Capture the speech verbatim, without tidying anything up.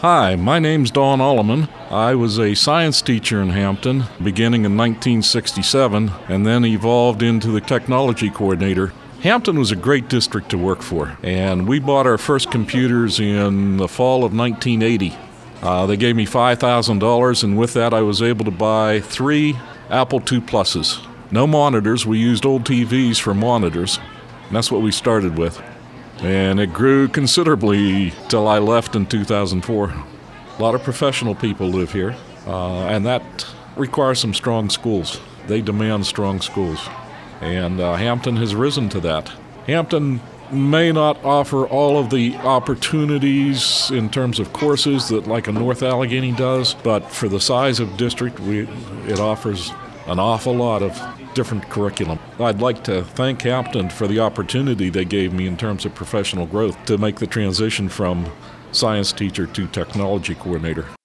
Hi, my name's Don Alleman. I was a science teacher in Hampton beginning in nineteen sixty-seven and then evolved into the technology coordinator. Hampton was a great district to work for, and we bought our first computers in the fall of nineteen eighty. Uh, they gave me five thousand dollars, and with that I was able to buy three Apple two Pluses. No monitors, we used old T Vs for monitors, and that's what we started with. And it grew considerably till I left in two thousand four. A lot of professional people live here, uh, and that requires some strong schools. They demand strong schools, and uh, Hampton has risen to that. Hampton may not offer all of the opportunities in terms of courses that like a North Allegheny does, but for the size of district, we, it offers an awful lot of different curriculum. I'd like to thank Hampton for the opportunity they gave me in terms of professional growth to make the transition from science teacher to technology coordinator.